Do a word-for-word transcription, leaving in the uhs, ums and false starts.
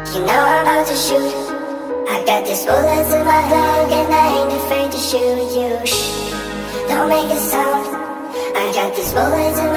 You know I'm about to shoot. I got these bullets in my glove and I ain't afraid to shoot you. Shh, don't make a sound. I got these bullets in my